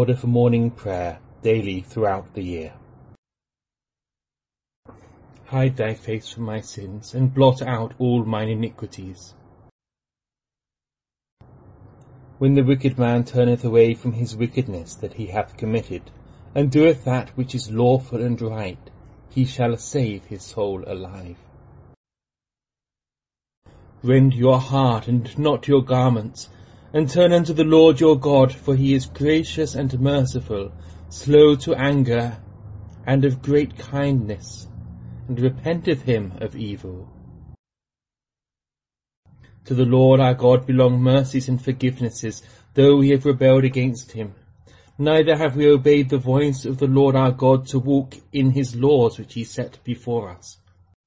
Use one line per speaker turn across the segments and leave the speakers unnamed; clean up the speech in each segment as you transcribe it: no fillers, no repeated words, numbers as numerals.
order for morning prayer daily throughout the year. Hide thy face from my sins, and blot out all mine iniquities. When the wicked man turneth away from his wickedness that he hath committed, and doeth that which is lawful and right, he shall save his soul alive. Rend your heart and not your garments, and turn unto the Lord your God, for he is gracious and merciful, slow to anger, and of great kindness, and repenteth him of evil. To the Lord our God belong mercies and forgivenesses, though we have rebelled against him. Neither have we obeyed the voice of the Lord our God to walk in his laws which he set before us.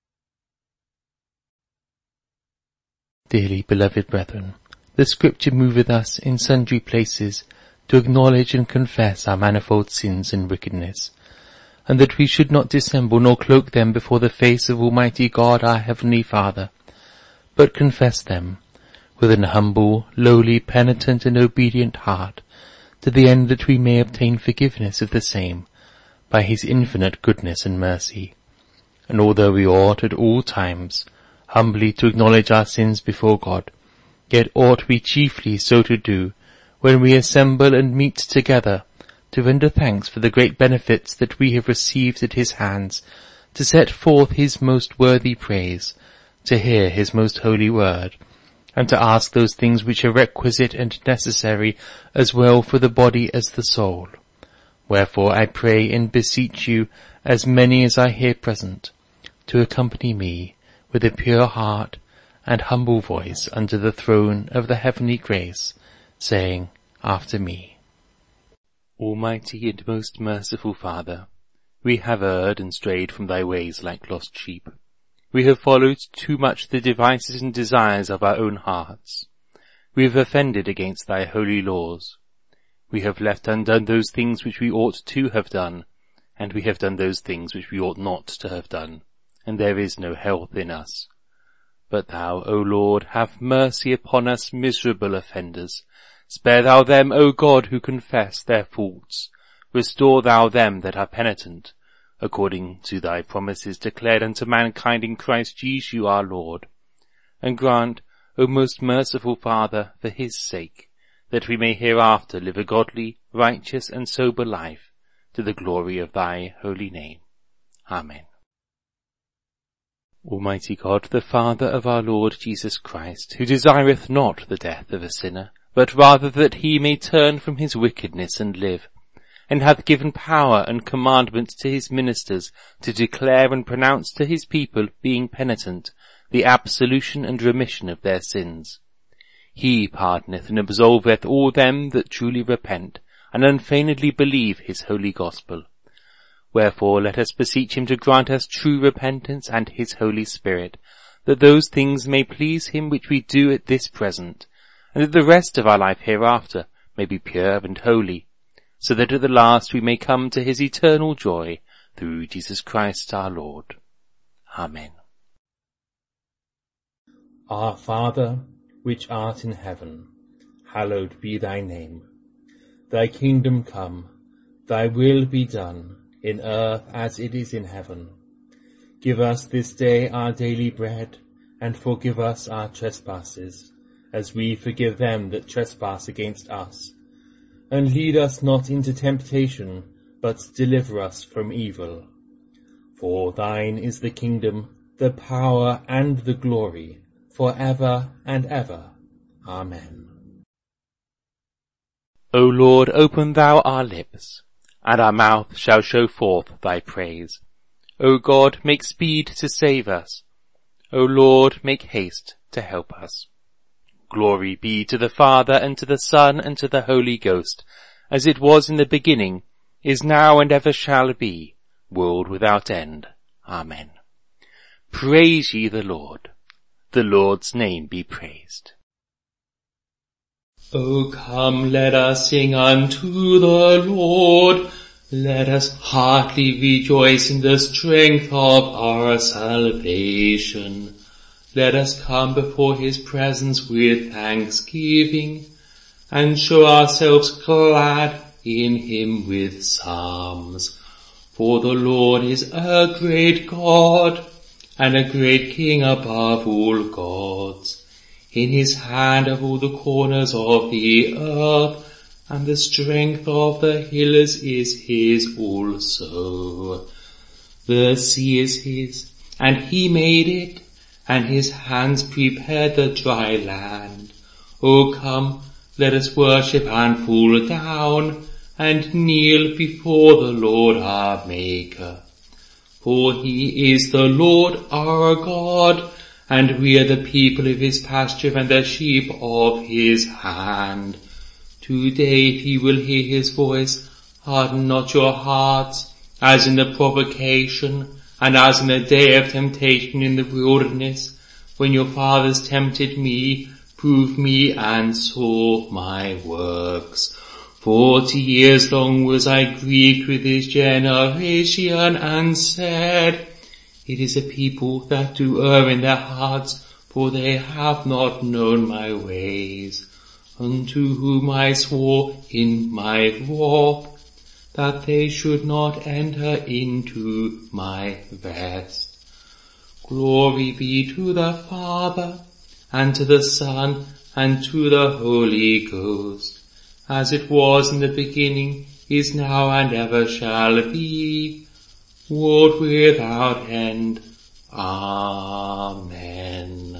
Dearly beloved brethren, the Scripture moveth us in sundry places to acknowledge and confess our manifold sins and wickedness, and that we should not dissemble nor cloak them before the face of Almighty God our Heavenly Father, but confess them with an humble, lowly, penitent and obedient heart, to the end that we may obtain forgiveness of the same by his infinite goodness and mercy. And although we ought at all times humbly to acknowledge our sins before God, yet ought we chiefly so to do when we assemble and meet together, to render thanks for the great benefits that we have received at his hands, to set forth his most worthy praise, to hear his most holy word, and to ask those things which are requisite and necessary as well for the body as the soul. Wherefore I pray and beseech you, as many as are here present, to accompany me with a pure heart and humble voice under the throne of the heavenly grace, saying after me, Almighty and most merciful Father, we have erred and strayed from thy ways like lost sheep. We have followed too much the devices and desires of our own hearts. We have offended against thy holy laws. We have left undone those things which we ought to have done, and we have done those things which we ought not to have done, and there is no health in us. But thou, O Lord, have mercy upon us miserable offenders. Spare thou them, O God, who confess their faults. Restore thou them that are penitent, according to thy promises declared unto mankind in Christ Jesus our Lord. And grant, O most merciful Father, for his sake, that we may hereafter live a godly, righteous, and sober life, to the glory of thy holy name. Amen. Almighty God, the Father of our Lord Jesus Christ, who desireth not the death of a sinner, but rather that he may turn from his wickedness and live, and hath given power and commandment to his ministers to declare and pronounce to his people, being penitent, the absolution and remission of their sins. He pardoneth and absolveth all them that truly repent, and unfeignedly believe his holy gospel. Wherefore let us beseech him to grant us true repentance and his Holy Spirit, that those things may please him which we do at this present, and that the rest of our life hereafter may be pure and holy, so that at the last we may come to his eternal joy, through Jesus Christ our Lord. Amen.
Our Father, which art in heaven, hallowed be thy name. Thy kingdom come, thy will be done, in earth as it is in heaven. Give us this day our daily bread, and forgive us our trespasses, as we forgive them that trespass against us. And lead us not into temptation, but deliver us from evil. For thine is the kingdom, the power, and the glory, for ever and ever. Amen.
O Lord, open thou our lips, and our mouth shall show forth thy praise. O God, make speed to save us. O Lord, make haste to help us. Glory be to the Father, and to the Son, and to the Holy Ghost, as it was in the beginning, is now, and ever shall be, world without end. Amen. Praise ye the Lord. The Lord's name be praised. O come, let us sing unto the Lord. Let us heartily rejoice in the strength of our salvation. Let us come before his presence with thanksgiving, and show ourselves glad
in him with psalms. For the Lord is a great God, and a great King above all gods. In his hand are all the corners of the earth, and the strength of the hills is his also. The sea is his, and he made it, and his hands prepared the dry land. O come, let us worship and fall down, and kneel before the Lord our Maker. For he is the Lord our God, and we are the people of his pasture and the sheep of his hand. Today if ye will hear his voice, harden not your hearts, as in the provocation, and as in the day of temptation in the wilderness, when your fathers tempted me, proved me, and saw my works. 40 years long was I grieved with this generation, and said, it is a people that do err in their hearts, for they have not known my ways. Unto whom I swore in my wrath, that they should not enter into my rest. Glory be to the Father, and to the Son, and to the Holy Ghost, as it was in the beginning, is now, and ever shall be, world without end. Amen.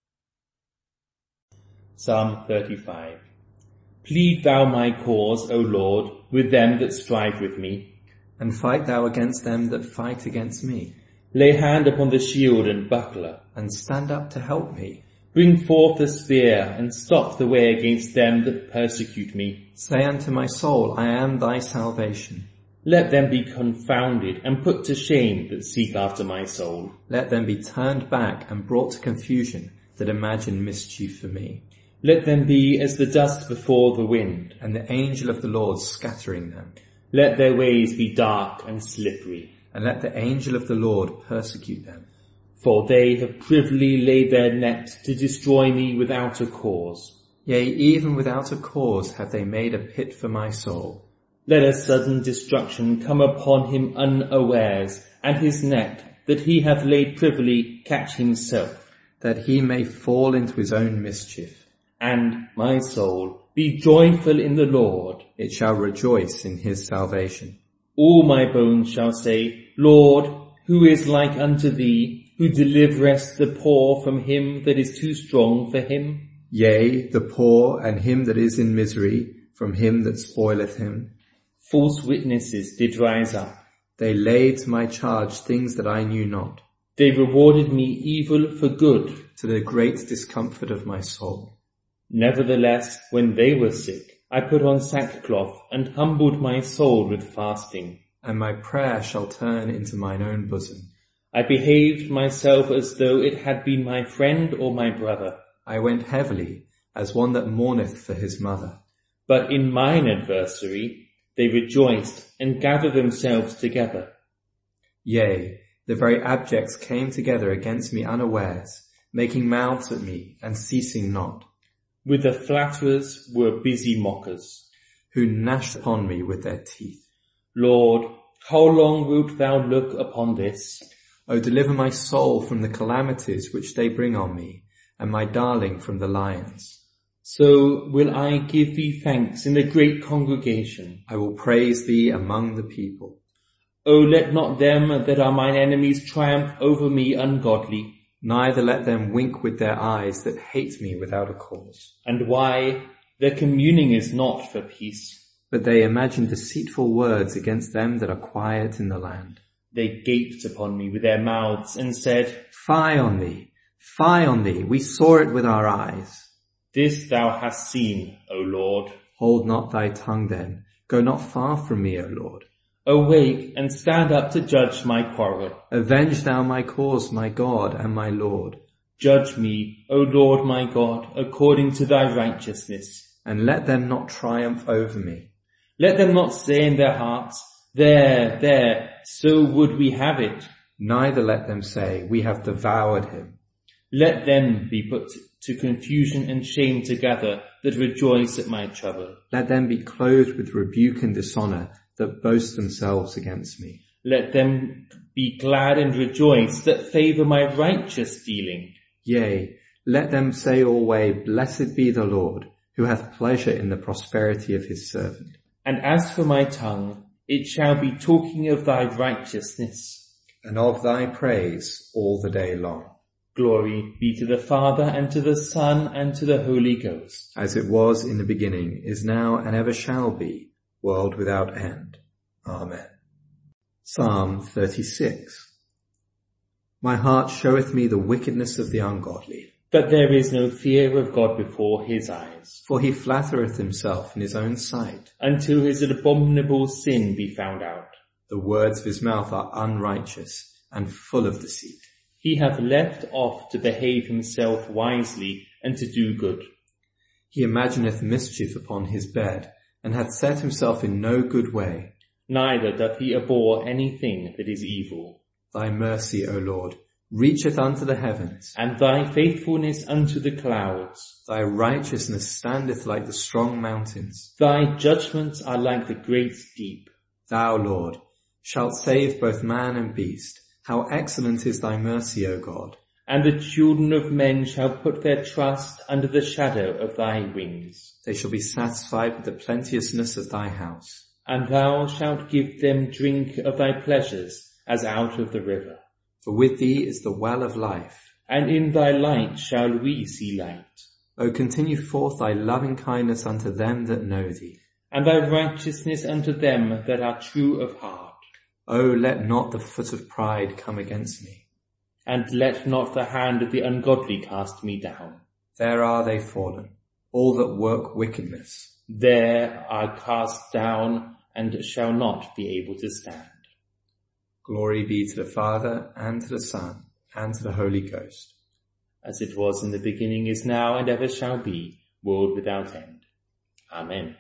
Psalm 35. Plead thou my cause, O Lord, with them that strive with me.
And fight thou against them that fight against me.
Lay hand upon the shield and buckler.
And stand up to help me.
Bring forth the spear, and stop the way against them that persecute me.
Say unto my soul, I am thy salvation.
Let them be confounded and put to shame that seek after my soul.
Let them be turned back and brought to confusion that imagine mischief for me.
Let them be as the dust before the wind,
and the angel of the Lord scattering them.
Let their ways be dark and slippery,
and let the angel of the Lord persecute them.
For they have privily laid their net to destroy me without a cause.
Yea, even without a cause have they made a pit for my soul.
Let a sudden destruction come upon him unawares, and his net that he hath laid privily catch himself,
that he may fall into his own mischief.
And my soul, be joyful in the Lord.
It shall rejoice in his salvation.
All my bones shall say, Lord, who is like unto thee, who deliverest the poor from him that is too strong for him?
Yea, the poor and him that is in misery, from him that spoileth him.
False witnesses did rise up.
They laid to my charge things that I knew not.
They rewarded me evil for good,
to the great discomfort of my soul.
Nevertheless, when they were sick, I put on sackcloth and humbled my soul with fasting.
And my prayer shall turn into mine own bosom.
I behaved myself as though it had been my friend or my brother.
I went heavily, as one that mourneth for his mother.
But in mine adversary they rejoiced and gathered themselves together.
Yea, the very abjects came together against me unawares, making mouths at me and ceasing not.
With the flatterers were busy mockers,
who gnashed upon me with their teeth.
Lord, how long wilt thou look upon this?
O deliver my soul from the calamities which they bring on me, and my darling from the lions.
So will I give thee thanks in the great congregation.
I will praise thee among the people.
O let not them that are mine enemies triumph over me ungodly.
Neither let them wink with their eyes that hate me without a cause.
And why? Their communing is not for peace.
But they imagine deceitful words against them that are quiet in the land.
They gaped upon me with their mouths and said,
Fie on thee! Fie on thee! We saw it with our eyes.
This thou hast seen, O Lord.
Hold not thy tongue then. Go not far from me, O Lord.
Awake and stand up to judge my quarrel.
Avenge thou my cause, my God and my Lord.
Judge me, O Lord my God, according to thy righteousness.
And let them not triumph over me.
Let them not say in their hearts, There, so would we have it.
Neither let them say, We have devoured him.
Let them be put to confusion and shame together,
that rejoice at my trouble.
Let them be clothed with rebuke and dishonor that boast themselves against me.
Let them be glad and rejoice that favor my righteous dealing.
Yea, let them say always, Blessed be the Lord, who hath pleasure in the prosperity of his servant.
And as for my tongue, it shall be talking of thy righteousness,
and of thy praise all the day long.
Glory be to the Father, and to the Son, and to the Holy Ghost.
As it was in the beginning, is now, and ever shall be, world without end. Amen. Psalm 36. My heart showeth me the wickedness of the ungodly.
But there is no fear of God before his eyes.
For he flattereth himself in his own sight.
Until his abominable sin be found out.
The words of his mouth are unrighteous, and full of deceit.
He hath left off to behave himself wisely, and to do good.
He imagineth mischief upon his bed, and hath set himself in no good way.
Neither doth he abhor anything that is evil.
Thy mercy, O Lord, reacheth unto the heavens,
and thy faithfulness unto the clouds.
Thy righteousness standeth like the strong mountains.
Thy judgments are like the great deep.
Thou, Lord, shalt save both man and beast. How excellent is thy mercy, O God.
And the children of men shall put their trust under the shadow of thy wings.
They shall be satisfied with the plenteousness of thy house.
And thou shalt give them drink of thy pleasures as out of the river.
For with thee is the well of life.
And in thy light shall we see light.
O continue forth thy loving kindness unto them that know thee.
And thy righteousness unto them that are true of heart.
O let not the foot of pride come against me.
And let not the hand of the ungodly cast me down.
There are they fallen, all that work wickedness.
There are cast down, and shall not be able to stand.
Glory be to the Father, and to the Son, and to the Holy Ghost.
As it was in the beginning, is now, and ever shall be, world without end. Amen.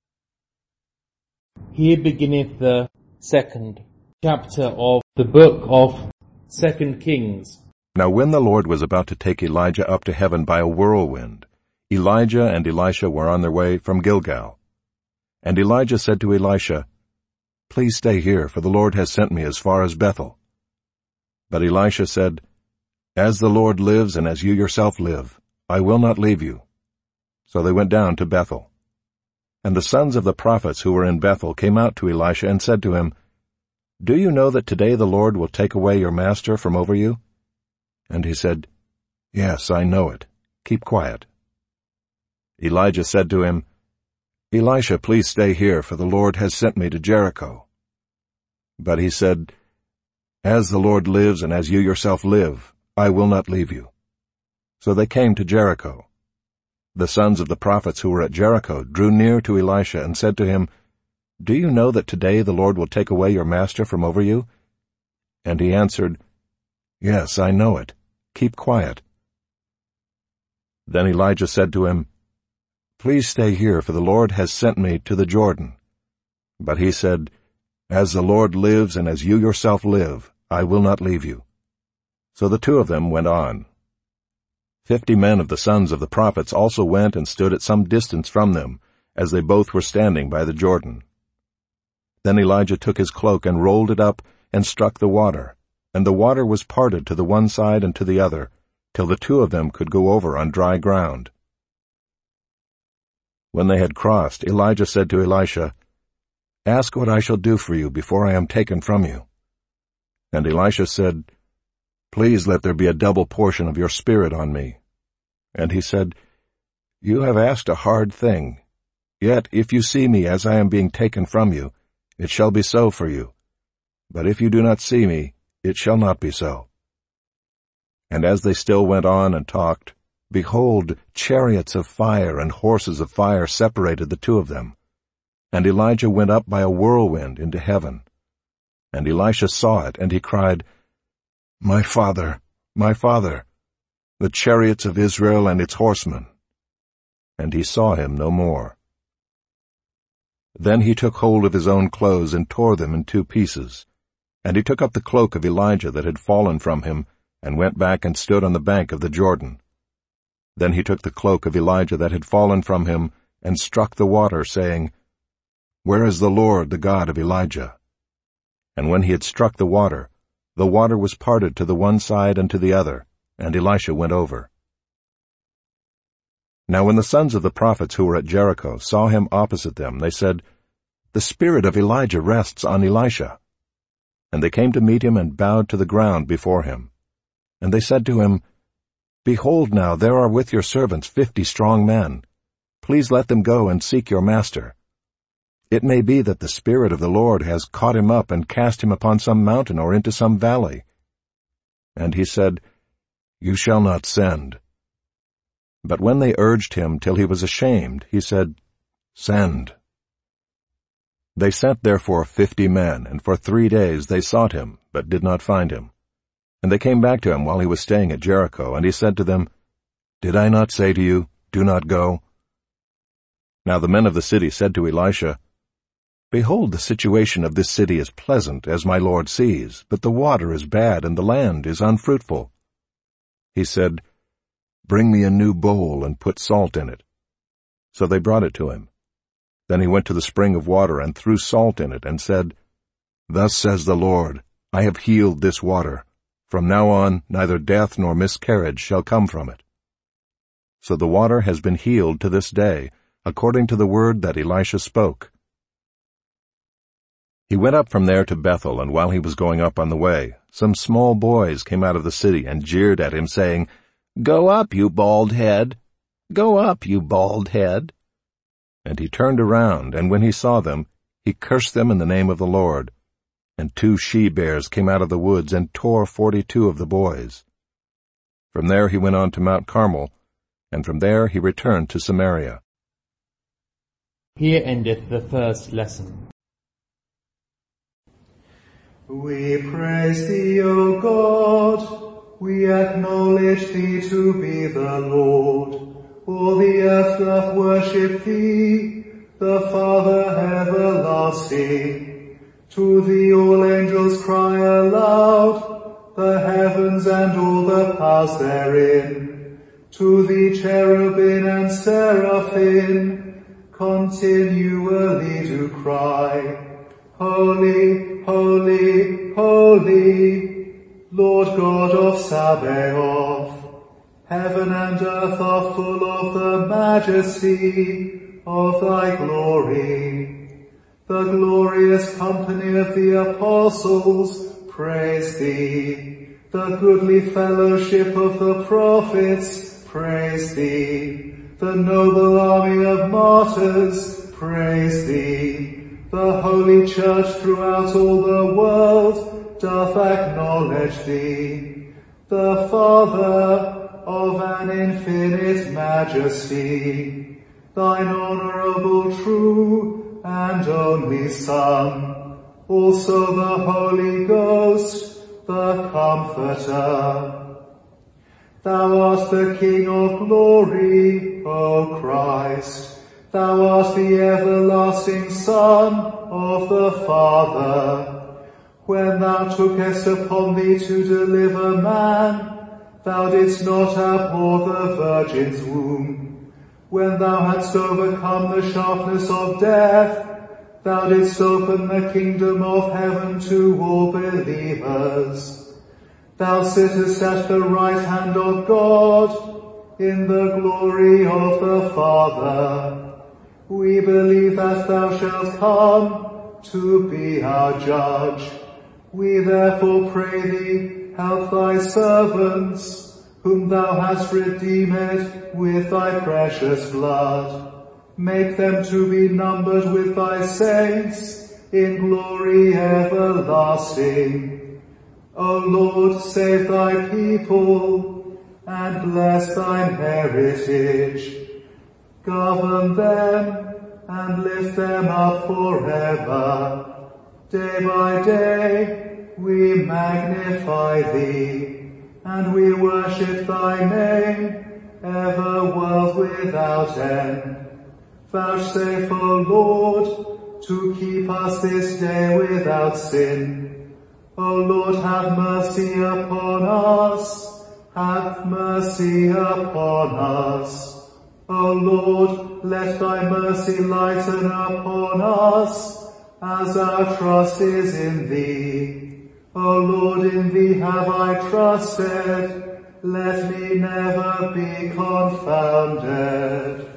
Here beginneth the second chapter of the book of 2 Kings.
Now when the Lord was about to take Elijah up to heaven by a whirlwind, Elijah and Elisha were on their way from Gilgal. And Elijah said to Elisha, Please stay here, for the Lord has sent me as far as Bethel. But Elisha said, As the Lord lives and as you yourself live, I will not leave you. So they went down to Bethel. And the sons of the prophets who were in Bethel came out to Elisha and said to him, Do you know that today the Lord will take away your master from over you? And he said, Yes, I know it. Keep quiet. Elijah said to him, Elisha, please stay here, for the Lord has sent me to Jericho. But he said, As the Lord lives and as you yourself live, I will not leave you. So they came to Jericho. The sons of the prophets who were at Jericho drew near to Elisha and said to him, Do you know that today the Lord will take away your master from over you? And he answered, Yes, I know it. Keep quiet. Then Elijah said to him, Please stay here, for the Lord has sent me to the Jordan. But he said, As the Lord lives and as you yourself live, I will not leave you. So the two of them went on. 50 men of the sons of the prophets also went and stood at some distance from them, as they both were standing by the Jordan. Then Elijah took his cloak and rolled it up and struck the water, and the water was parted to the one side and to the other, till the two of them could go over on dry ground. When they had crossed, Elijah said to Elisha, Ask what I shall do for you before I am taken from you. And Elisha said, Please let there be a double portion of your spirit on me. And he said, You have asked a hard thing. Yet if you see me as I am being taken from you, it shall be so for you. But if you do not see me, it shall not be so. And as they still went on and talked, behold, chariots of fire and horses of fire separated the two of them. And Elijah went up by a whirlwind into heaven. And Elisha saw it, and he cried, My father, the chariots of Israel and its horsemen. And he saw him no more. Then he took hold of his own clothes and tore them in 2 pieces. And he took up the cloak of Elijah that had fallen from him, and went back and stood on the bank of the Jordan. Then he took the cloak of Elijah that had fallen from him and struck the water, saying, "Where is the Lord, the God of Elijah?" And when he had struck the water was parted to the one side and to the other, and Elisha went over. Now when the sons of the prophets who were at Jericho saw him opposite them, they said, "The spirit of Elijah rests on Elisha." And they came to meet him and bowed to the ground before him. And they said to him, "Behold now, there are with your servants 50 strong men. Please let them go and seek your master. It may be that the Spirit of the Lord has caught him up and cast him upon some mountain or into some valley." And he said, "You shall not send." But when they urged him till he was ashamed, he said, "Send." They sent therefore 50 men, and for 3 days they sought him, but did not find him. And they came back to him while he was staying at Jericho, and he said to them, "Did I not say to you, do not go?" Now the men of the city said to Elisha, "Behold, the situation of this city is pleasant, as my lord sees, but the water is bad, and the land is unfruitful." He said, "Bring me a new bowl, and put salt in it." So they brought it to him. Then he went to the spring of water, and threw salt in it, and said, "Thus says the Lord, I have healed this water. From now on neither death nor miscarriage shall come from it." So the water has been healed to this day, according to the word that Elisha spoke. He went up from there to Bethel, and while he was going up on the way, some small boys came out of the city and jeered at him, saying, "Go up, you bald head! Go up, you bald head!" And he turned around, and when he saw them, he cursed them in the name of the Lord. And 2 she-bears came out of the woods and tore 42 of the boys. From there he went on to Mount Carmel, and from there he returned to Samaria.
Here endeth the first lesson.
We praise thee, O God. We acknowledge thee to be the Lord. All the earth doth worship thee, the Father everlasting. To thee all angels cry aloud, the heavens and all the powers therein. To thee cherubim and seraphim continually do cry, Holy, holy, holy, Lord God of Sabaoth. Heaven and earth are full of the majesty of thy glory. The glorious company of the apostles praise thee. The goodly fellowship of the prophets praise thee. The noble army of martyrs praise thee. The holy church throughout all the world doth acknowledge thee, the Father of an infinite majesty, thine honorable, true, and only Son, also the Holy Ghost, the Comforter. Thou art the King of glory, O Christ. Thou art the everlasting Son of the Father. When thou tookest upon thee to deliver man, thou didst not abhor the Virgin's womb. When thou hadst overcome the sharpness of death, thou didst open the kingdom of heaven to all believers. Thou sittest at the right hand of God, in the glory of the Father. We believe that thou shalt come to be our judge. We therefore pray thee, help thy servants, whom thou hast redeemed with thy precious blood. Make them to be numbered with thy saints in glory everlasting. O Lord, save thy people and bless thine heritage. Govern them and lift them up forever. Day by day we magnify thee, and we worship thy name, ever world without end. Vouchsafe, O Lord, to keep us this day without sin. O Lord, have mercy upon us.
have mercy upon us. O Lord, let thy mercy lighten upon us, as our trust is in thee. O Lord, in thee have I trusted. Let me never be confounded.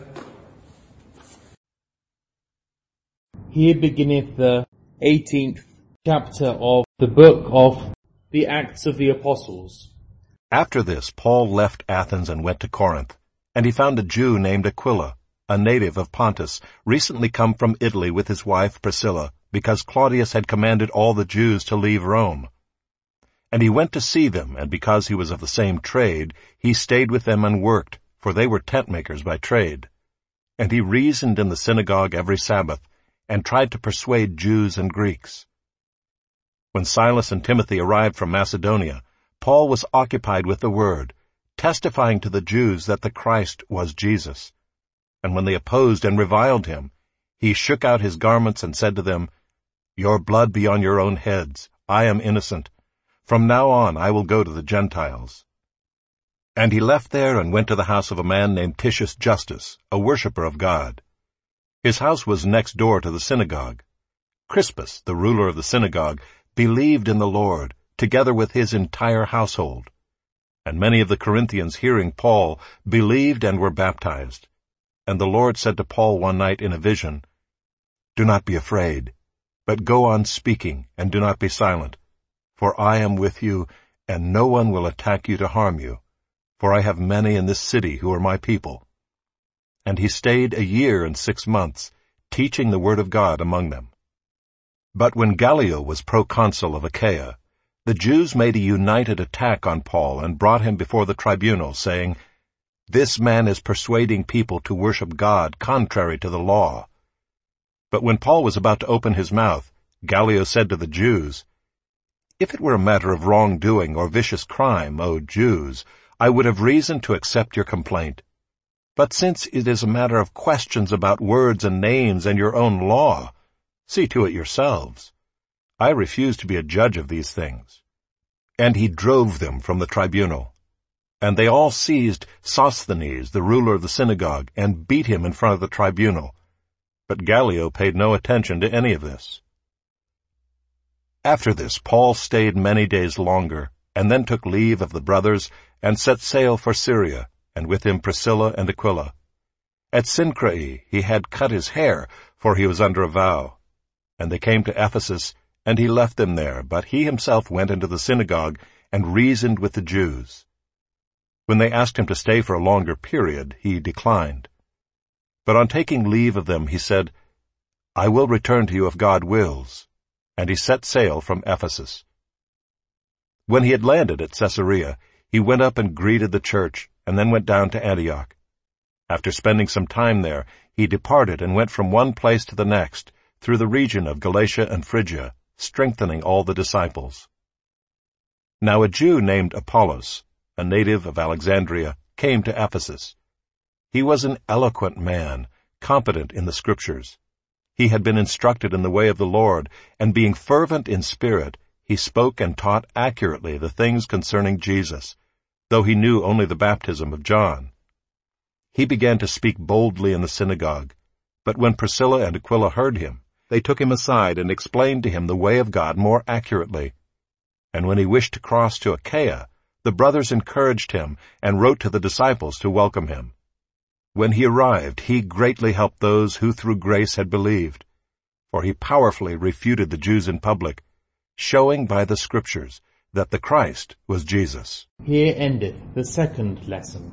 Here beginneth the 18th chapter of the book of the Acts of the Apostles.
After this, Paul left Athens and went to Corinth, and he found a Jew named Aquila, a native of Pontus, recently come from Italy with his wife Priscilla, because Claudius had commanded all the Jews to leave Rome. And he went to see them, and because he was of the same trade, he stayed with them and worked, for they were tent-makers by trade. And he reasoned in the synagogue every Sabbath, and tried to persuade Jews and Greeks. When Silas and Timothy arrived from Macedonia, Paul was occupied with the word, testifying to the Jews that the Christ was Jesus. And when they opposed and reviled him, he shook out his garments and said to them, "Your blood be on your own heads. I am innocent. From now on I will go to the Gentiles." And he left there and went to the house of a man named Titius Justus, a worshipper of God. His house was next door to the synagogue. Crispus, the ruler of the synagogue, believed in the Lord, together with his entire household. And many of the Corinthians, hearing Paul, believed and were baptized. And the Lord said to Paul one night in a vision, "Do not be afraid, but go on speaking, and do not be silent. For I am with you, and no one will attack you to harm you, for I have many in this city who are my people." And he stayed 1 year and 6 months, teaching the word of God among them. But when Gallio was proconsul of Achaia, the Jews made a united attack on Paul and brought him before the tribunal, saying, "This man is persuading people to worship God contrary to the law." But when Paul was about to open his mouth, Gallio said to the Jews, "If it were a matter of wrongdoing or vicious crime, O Jews, I would have reason to accept your complaint. But since it is a matter of questions about words and names and your own law, see to it yourselves. I refuse to be a judge of these things." And he drove them from the tribunal. And they all seized Sosthenes, the ruler of the synagogue, and beat him in front of the tribunal. But Gallio paid no attention to any of this. After this, Paul stayed many days longer, and then took leave of the brothers, and set sail for Syria, and with him Priscilla and Aquila. At Cenchreae he had cut his hair, for he was under a vow. And they came to Ephesus, and he left them there, but he himself went into the synagogue, and reasoned with the Jews. When they asked him to stay for a longer period, he declined. But on taking leave of them, he said, "I will return to you if God wills." And he set sail from Ephesus. When he had landed at Caesarea, he went up and greeted the church, and then went down to Antioch. After spending some time there, he departed and went from one place to the next, through the region of Galatia and Phrygia, strengthening all the disciples. Now a Jew named Apollos, a native of Alexandria, came to Ephesus. He was an eloquent man, competent in the Scriptures. He had been instructed in the way of the Lord, and being fervent in spirit, he spoke and taught accurately the things concerning Jesus, though he knew only the baptism of John. He began to speak boldly in the synagogue, but when Priscilla and Aquila heard him, they took him aside and explained to him the way of God more accurately. And when he wished to cross to Achaia, the brothers encouraged him and wrote to the disciples to welcome him. When he arrived, he greatly helped those who through grace had believed, for he powerfully refuted the Jews in public, showing by the Scriptures that the Christ was Jesus.
Here endeth the second lesson.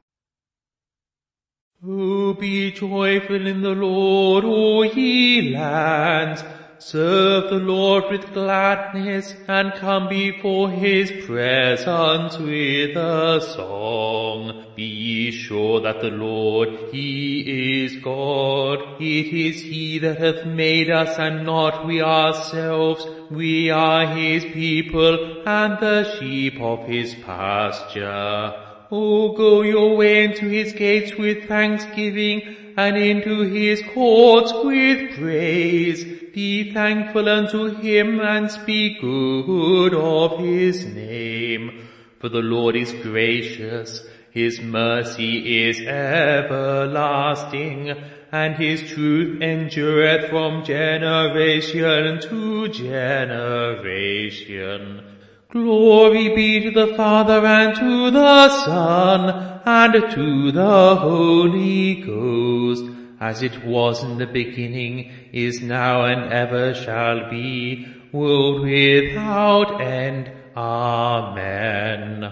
Oh, be joyful in the Lord, O ye lands. Serve the Lord with gladness, and come before his presence with a song. Be sure that the Lord, he is God. It is he that hath made us, and not we ourselves. We are his people, and the sheep of his pasture. O go your way into his gates with thanksgiving, and into his courts with praise. Be thankful unto him, and speak good of his name. For the Lord is gracious, his mercy is everlasting, and his truth endureth from generation to generation. Glory be to the Father, and to the Son, and to the Holy Ghost, as it was in the beginning, is now, and ever shall be, world without end. Amen.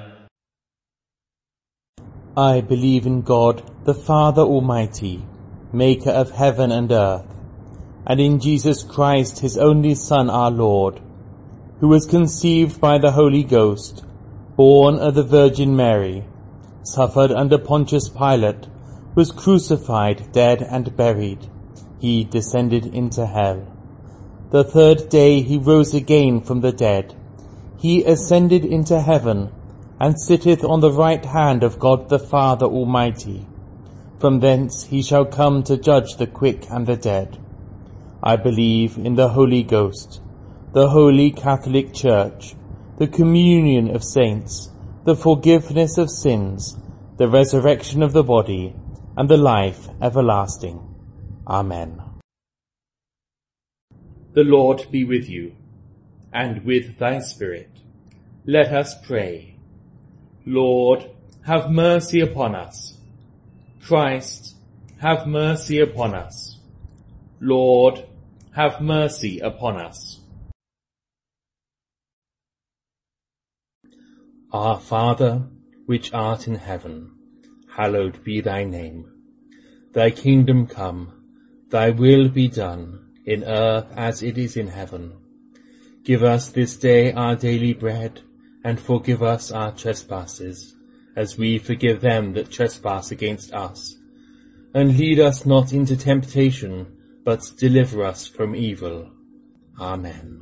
I believe in God, the Father Almighty, maker of heaven and earth, and in Jesus Christ, his only Son, our Lord, who was conceived by the Holy Ghost, born of the Virgin Mary, suffered under Pontius Pilate, was crucified, dead, and buried. He descended into hell. The third day he rose again from the dead. He ascended into heaven, and sitteth on the right hand of God the Father Almighty. From thence he shall come to judge the quick and the dead. I believe in the Holy Ghost, the Holy Catholic Church, the communion of saints, the forgiveness of sins, the resurrection of the body, and the life everlasting. Amen. The Lord be with you, and with thy spirit. Let us pray. Lord, have mercy upon us. Christ, have mercy upon us. Lord, have mercy upon us. Our Father, which art in heaven, hallowed be thy name. Thy kingdom come, thy will be done, in earth as it is in heaven. Give us this day our daily bread, and forgive us our trespasses, as we forgive them that trespass against us. And lead us not into temptation, but deliver us from evil. Amen.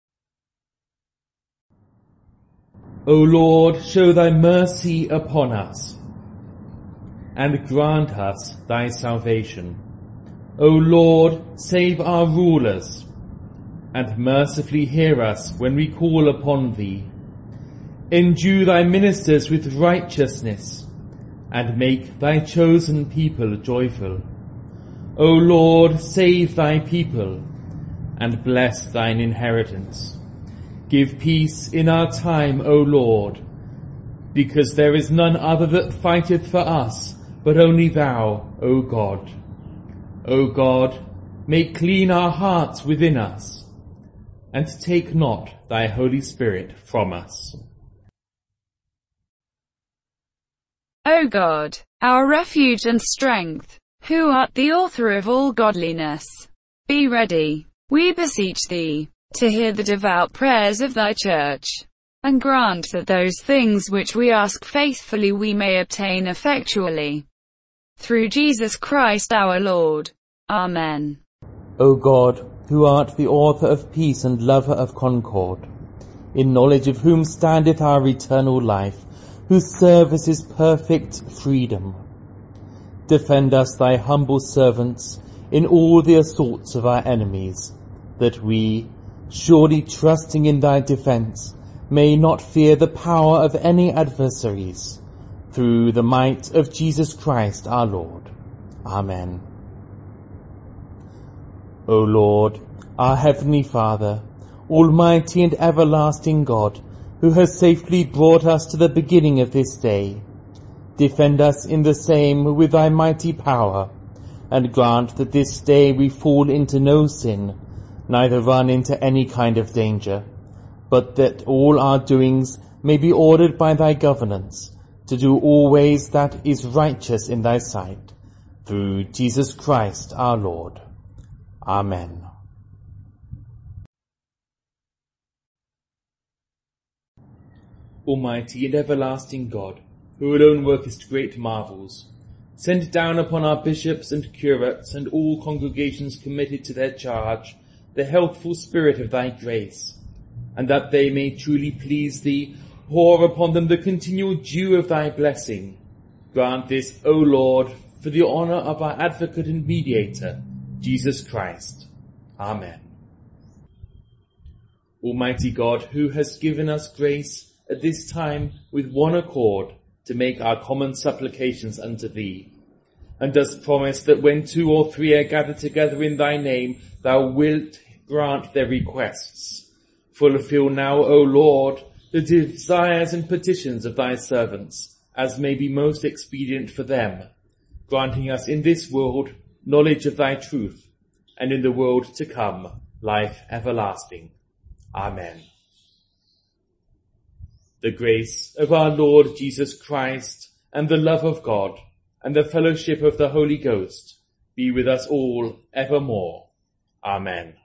O Lord, show thy mercy upon us, and grant us thy salvation. O Lord, save our rulers, and mercifully hear us when we call upon thee. Endue thy ministers with righteousness, and make thy chosen people joyful. O Lord, save thy people, and bless thine inheritance. Give peace in our time, O Lord, because there is none other that fighteth for us, but only thou, O God. O God, make clean our hearts within us, and take not thy Holy Spirit from us.
O God, our refuge and strength, who art the author of all godliness, be ready, we beseech thee, to hear the devout prayers of thy church, and grant that those things which we ask faithfully we may obtain effectually. Through Jesus Christ our Lord. Amen.
O God, who art the author of peace and lover of concord, in knowledge of whom standeth our eternal life, whose service is perfect freedom, defend us, thy humble servants, in all the assaults of our enemies, that we, surely trusting in thy defence, may not fear the power of any adversaries, through the might of Jesus Christ our Lord. Amen. O Lord, our heavenly Father, almighty and everlasting God, who has safely brought us to the beginning of this day, defend us in the same with thy mighty power, and grant that this day we fall into no sin, neither run into any kind of danger, but that all our doings may be ordered by thy governance, to do always that is righteous in thy sight, through Jesus Christ our Lord. Amen. Almighty and everlasting God, who alone workest great marvels, send down upon our bishops and curates and all congregations committed to their charge the healthful spirit of thy grace, and that they may truly please thee, pour upon them the continual dew of thy blessing. Grant this, O Lord, for the honour of our advocate and mediator, Jesus Christ. Amen. Almighty God, who hast given us grace, at this time with one accord to make our common supplications unto thee, and dost promise that when 2 or 3 are gathered together in thy name, thou wilt grant their requests. Fulfill now, O Lord, the desires and petitions of thy servants, as may be most expedient for them, granting us in this world knowledge of thy truth, and in the world to come life everlasting. Amen. The grace of our Lord Jesus Christ, and the love of God, and the fellowship of the Holy Ghost be with us all evermore. Amen.